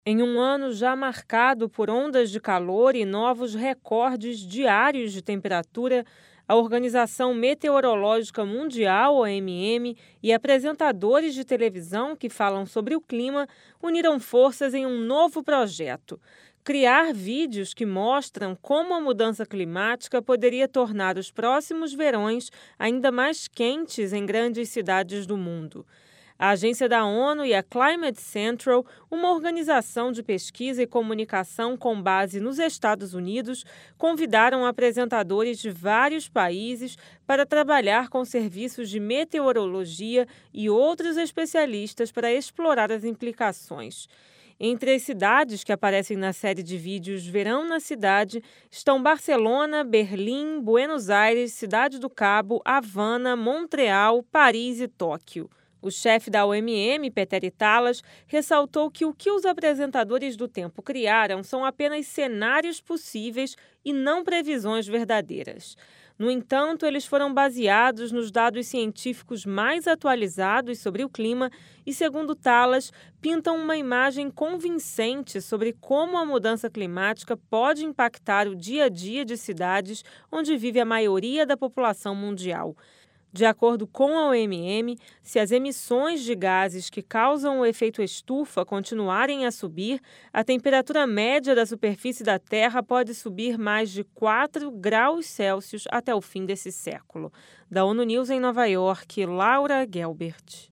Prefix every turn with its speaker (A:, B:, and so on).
A: Em um ano já marcado por ondas de calor e novos recordes diários de temperatura, a Organização Meteorológica Mundial, OMM, e apresentadores de televisão que falam sobre o clima uniram forças em um novo projeto: criar vídeos que mostram como a mudança climática poderia tornar os próximos verões ainda mais quentes em grandes cidades do mundo. A agência da ONU e a Climate Central, uma organização de pesquisa e comunicação com base nos Estados Unidos, convidaram apresentadores de vários países para trabalhar com serviços de meteorologia e outros especialistas para explorar as implicações. Entre as cidades que aparecem na série de vídeos Verão na Cidade estão Barcelona, Berlim, Buenos Aires, Cidade do Cabo, Havana, Montreal, Paris e Tóquio. O chefe da OMM, Peter Italas, ressaltou que o que os apresentadores do tempo criaram são apenas cenários possíveis e não previsões verdadeiras. No entanto, eles foram baseados nos dados científicos mais atualizados sobre o clima e, segundo Talas, pintam uma imagem convincente sobre como a mudança climática pode impactar o dia a dia de cidades onde vive a maioria da população mundial. De acordo com a OMM, se as emissões de gases que causam o efeito estufa continuarem a subir, a temperatura média da superfície da Terra pode subir mais de 4 graus Celsius até o fim desse século. Da ONU News em Nova York, Laura Gelbert.